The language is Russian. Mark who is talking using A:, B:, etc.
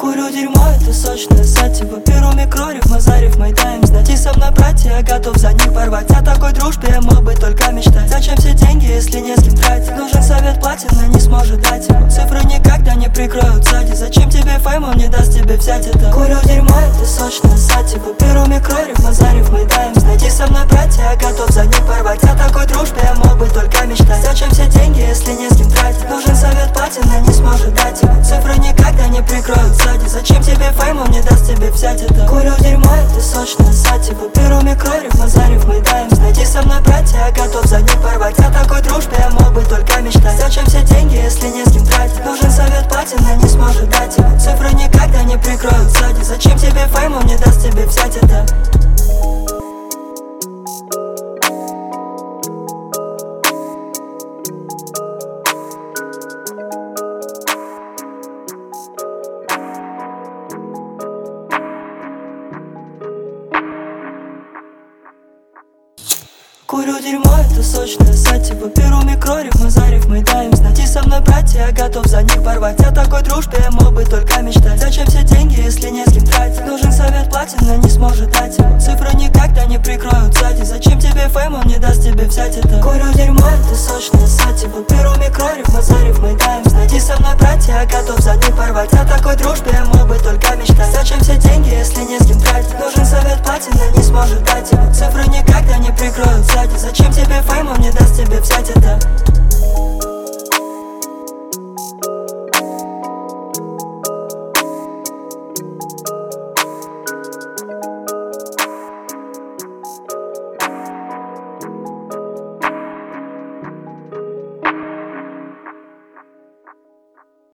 A: Курю дерьмо, это сочное сативо. Беру микрориф, мазарив, мой таймс. Найти со мной братья, я готов за них порвать. О такой дружбе я мог бы только мечтать. Зачем все деньги, если не с кем тратить? Нужен совет, платина не сможет дать ему. Цифры никогда не прикроют сзади. Зачем тебе фейм, он не даст тебе взять это. Курю дерьмо, это сочное сативо. Беру микрориф, мазарив, мой таймс. Найти со мной братья, я готов за них порвать. О такой дружбе я мог бы только мечтать. Зачем все деньги, если не с кем тратить? Нужен совет, платина не сможет дать ему. Цифры никогда не прикроют сзади. Зачем тебе фейм, он не даст тебе взять это. Курю дерьмо, это сочное сативо. Беру микрориф, мазарив, мой таймс. Найти со мной братья, я готов за них порвать. О такой дружбе я мог бы только мечтать. Зачем все деньги, если не с кем тратить? Нужен совет, платина не сможет дать ему. Цифры никогда не прикроют сзади. Зачем тебе фейм, он не даст тебе взять это. Курю дерьмо, это сочное сативо. Беру микрориф, мазарив, мой таймс. Найти со мной братья, я готов за них порвать. О такой дружбе я мог бы только мечтать. Зачем все деньги, если не с кем тратить? Нужен совет, платина не сможет дать ему. Цифры никогда не прикроют сзади. Зачем тебе фейм, он не даст тебе взять это. Курю дерьмо, это сочное сативо. Беру микрориф, мазарив, мой таймс. Найти со мной братья, я готов за них порвать. О такой дружбе я мог бы только мечтать. Зачем все деньги, если не с кем тратить? Нужен совет, платина не сможет дать ему. Цифры никогда не прикроют сзади. Зачем тебе фейм, он не даст тебе взять это.